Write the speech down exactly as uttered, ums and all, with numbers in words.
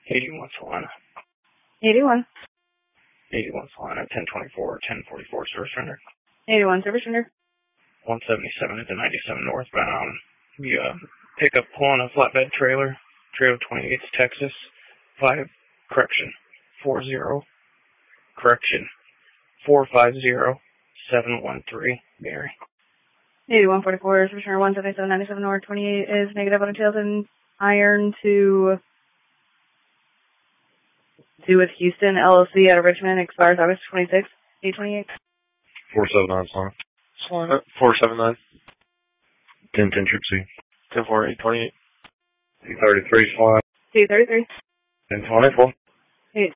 eighty-one Solana. eighty-one. eighty-one Solana, ten twenty-four, ten forty-four, service render. eighty-one, service render. one seventy-seven into ninety-seven northbound. We uh, pick up pulling a flatbed trailer. Trailer twenty-eight, Texas. five, correction, four zero, correction, four five zero, seven one three, Mary. eighty-one forty-four, service render one seventy-seven ninety-seven north, twenty-eight is negative on tails and iron to do with Houston L L C out of Richmond, expires August twenty-sixth, eight twenty-eight. four seven nine, Solana. Solana. four seven nine. ten ten, Trip C. ten four, eight twenty-eight. two thirty-three, Solana. two thirty-three. ten twenty-four.